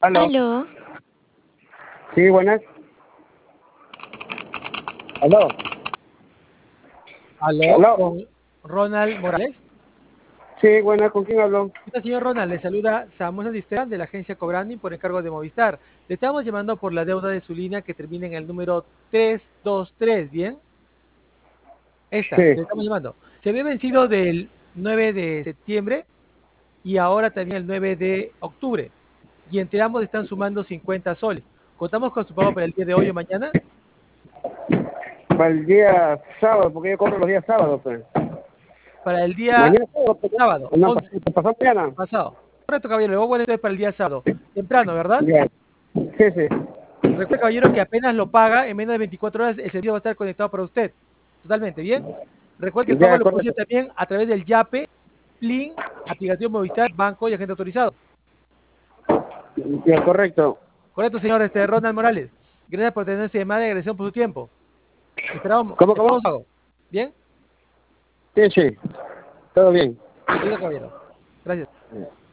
Aló. Aló, Sí, buenas. Aló. Aló, Aló. con Ronald Morales. Sí, buenas. ¿Con quién hablo? ¿Qué tal, señor Ronald? Le saluda Samuel Santisteban de la agencia Cobrani por encargo de Movistar. Le estamos llamando por la deuda de su línea que termina en el número 323, ¿bien? Esta, Sí. le estamos llamando. Se había vencido del 9 de septiembre y ahora también el 9 de octubre. Y entre ambos están sumando 50 soles. ¿Contamos con su pago para el día de hoy o mañana? Para el día sábado, porque yo cobro los días sábados, pues. Para el día Mañana sábado, pues. sábado, No, 11 pasado mañana. pasado. Correcto, caballero. Le voy a poner entonces para el día sábado. Temprano, ¿verdad? Ya. Sí, sí. Recuerde, caballero, que apenas lo paga, en menos de 24 horas el servicio va a estar conectado para usted. Totalmente, ¿bien? Recuerde que el pago Ya, lo puede hacer correcto. también a través del YAPE, Plin, aplicación Movistar, banco y agente autorizado. Ya, correcto. Correcto, señor Ronald Morales. Gracias por tener esta llamada y agradecemos por su tiempo. ¿Cómo, cómo? Esperamos pago. ¿Bien? Sí, sí. Todo bien. Listo, caballero. Gracias.